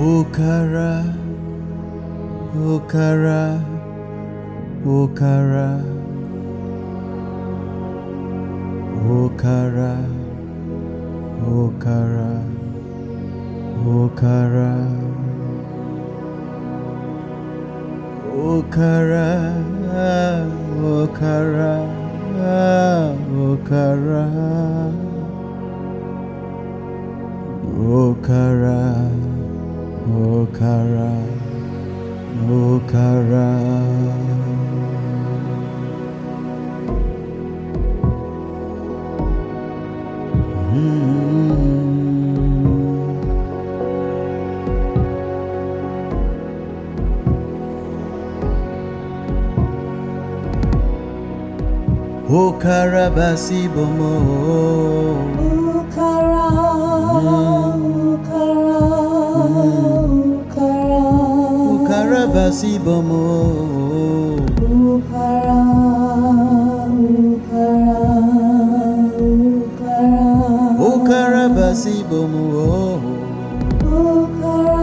Okara, Okara, Okara, Okara, Okara, Okara, Okara, Okara, Okara, Okara, Okara, Okara. Okara basi bomo, Okara, Okara, Okara, Okara basi bomo, Okara, Okara, Okara, Okara basi bomo, Okara,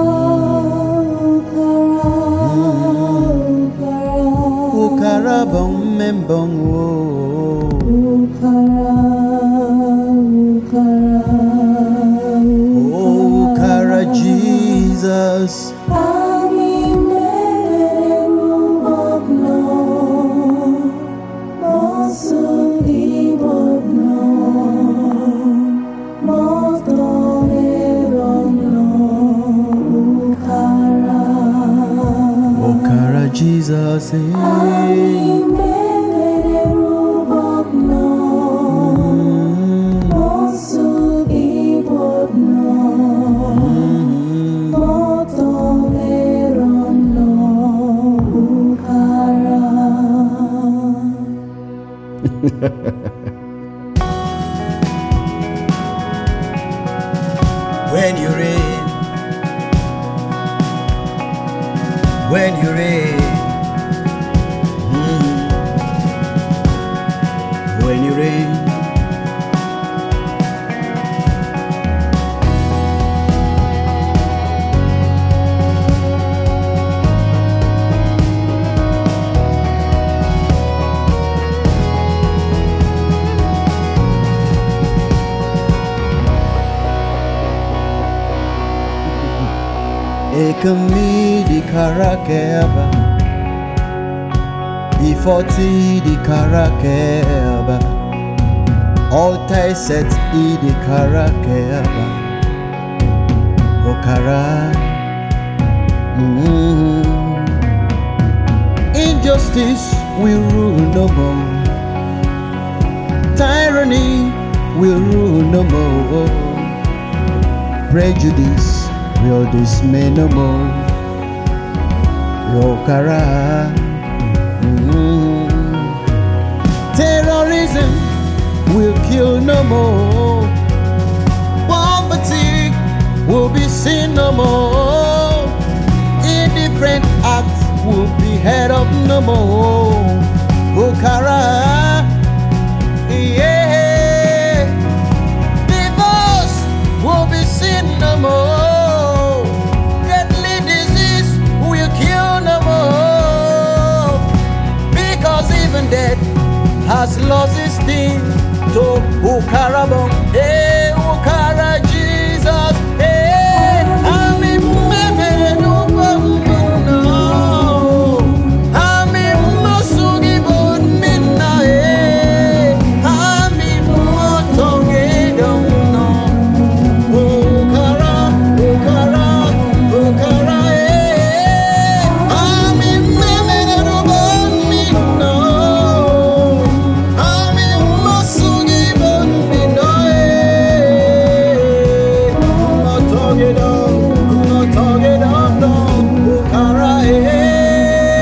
Okara, Okara bom membong wo. Okara, Okara, Okara Jesus. Okara Jesus. When you rain, when you rain, when you rain, Ekami di karakeba, ifoti di karakeba, altai set I di karakeba, Okara. Injustice will rule no more, tyranny will rule no more, prejudice will dismay no more. Okara. Terrorism will kill no more. Poverty will be seen no more. Indifferent acts will be heard of no more. Okara. Yeah. Divorce will be seen no more. Death has lost its sting to Okara, Okara.